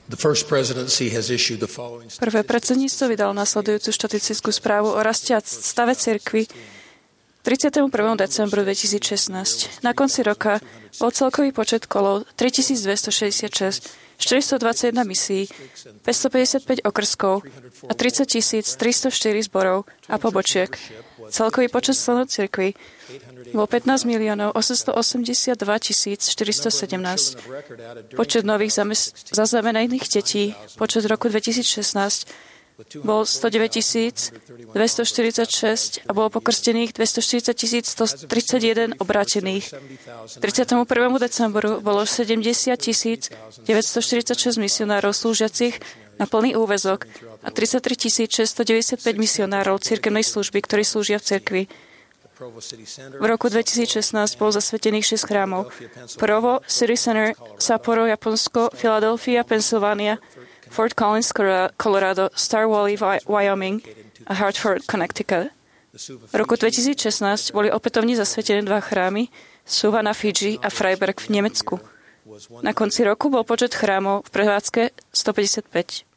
Prvé predsedníctvo vydalo nasledujúcu štatistickú správu o raste a stave cirkvi 31. decembru 2016. Na konci roka bol celkový počet kolov 3266, 421 misií, 555 okrskov a 30 304 zborov a pobočiek. Celkový počet členov cirkvi bol 15 882 417. Počet nových zaznamenaných detí počet roku 2016 bol 109 246 a bolo pokrstených 240 131 obrátených. 31. decembru bolo 70 946 misionárov slúžiacich na plný úväzok a 33 695 misionárov cirkevnej služby, ktorí slúžia v cirkvi. V roku 2016 bolo zasvetených 6 chrámov. Provo, City Center, Sapporo, Japonsko, Philadelphia, Pennsylvania, Fort Collins, Colorado, Star Valley, Wyoming a Hartford, Connecticut. V roku 2016 boli opätovne zasvetené 2 chrámy, Suva na Fidži a Freiberg v Nemecku. Na konci roku bol počet chrámov v prevádzke 155.